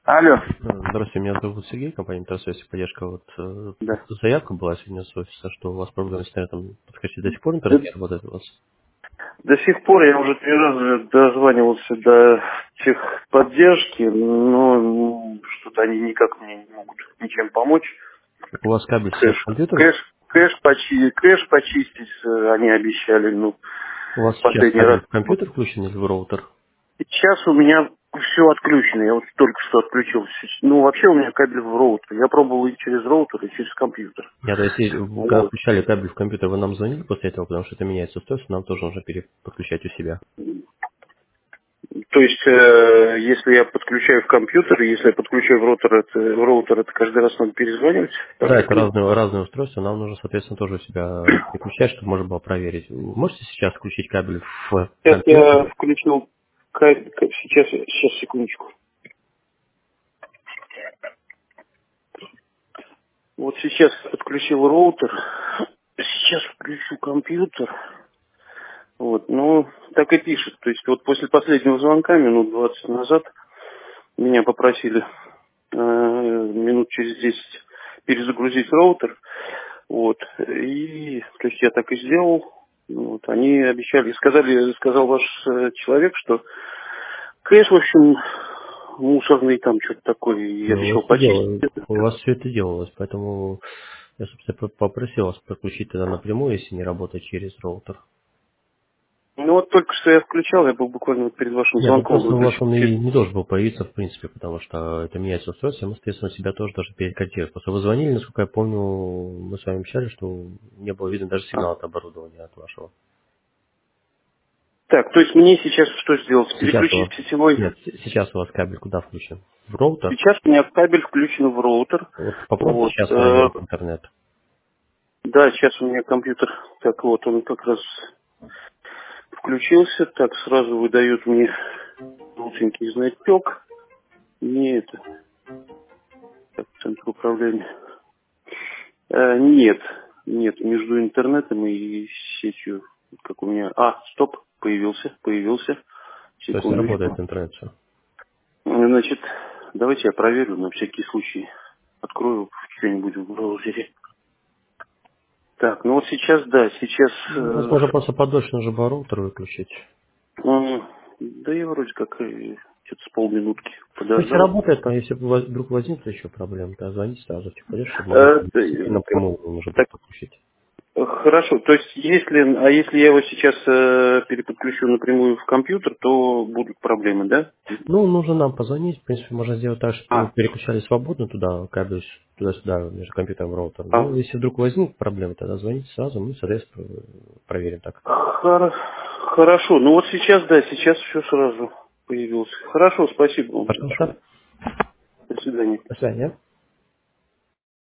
Алло, Здравствуйте, меня зовут Сергей, компания Интерсвязь и поддержка. да. Заявка была сегодня с офиса, что у вас проблемы с интернетом. Подскажите, до сих пор Да- интернет не работает у вас? До сих пор я уже 3 раза дозванивался до техподдержки, но что-то они никак мне не могут ничем помочь. У вас кабель сейчас Кэш, в компьютер? кэш, кэш почистить они обещали, У вас сейчас последний кабель раз. в компьютер включен или в роутер? Сейчас у меня все отключено, я вот только что отключил. Ну, вообще у меня кабель в роутер. Я пробовал и через роутер, и через компьютер. Нет, если вы когда Вот. включали кабель в компьютер, вы нам звонили после этого, потому что это меняется устройство, нам тоже нужно переподключать у себя. То есть, если я подключаю в компьютер, если я подключаю в роутер, это каждый раз надо перезванивать? Так Да, я это понимаю. разные устройства, нам нужно, соответственно, тоже у себя переключать, чтобы можно было проверить. Вы можете сейчас включить кабель в Сейчас я компьютер? включил сейчас, секундочку. Вот сейчас подключил роутер, сейчас включу компьютер. Вот, ну, так и пишет. То есть вот после последнего звонка, минут 20 назад, меня попросили минут через 10 перезагрузить роутер. Вот. И то есть я так и сделал. Вот. Они обещали, сказал ваш человек, что кэш, в общем, мусорный там что-то такое, и Ну, обещал почистить. у вас все это делалось, поэтому я, собственно, попросил вас подключить тогда напрямую, если не работает через роутер. Ну вот только что я включал, я был буквально вот перед вашим Нет, ну звонком просто у вас выключил. он и не должен был появиться, в принципе, потому что это меняется устройство, и мы, соответственно, себя тоже должны перекодировать. Просто вы звонили, насколько я помню, мы с вами общались, что не было видно даже А. сигнала от оборудования от вашего. Так, то есть мне сейчас что сделать? Сейчас у Переключить вас... сетевой. Нет, сейчас у вас кабель куда включен? В роутер? Сейчас у меня кабель включен в роутер. Вот попробуйте Вот. сейчас проверить интернет. Да, сейчас у меня компьютер, так вот, он как раз включился, так сразу выдает мне желтенький значок. Не это, так, центр управления. Нет, нет, между интернетом и сетью, как у меня. Стоп, появился. То есть работает Секундочку. интернет все. Значит, давайте я проверю на всякий случай. Открою что-нибудь в браузере. Так, ну вот сейчас, да, сейчас... Возможно, просто подольше нужно было роутер выключить. Да я вроде как что-то с полминутки Ну, если подождал. работает, но если вдруг возникнет еще проблема, то звоните сразу в техподдержку, чтобы могли Да, напрямую уже было так, подключить. хорошо, то есть если я его сейчас переподключу напрямую в компьютер, то будут проблемы, да? Ну, нужно нам позвонить. В принципе, можно сделать так, чтобы вы А, переключали свободно туда, кабель туда-сюда, между компьютером и роутером. а, Ну, если вдруг возникнут проблемы, тогда звоните сразу, мы, соответственно, проверим так. хор- хорошо, ну вот сейчас, да, сейчас все сразу появилось. Хорошо, спасибо вам большое. Пожалуйста. До свидания. До свидания.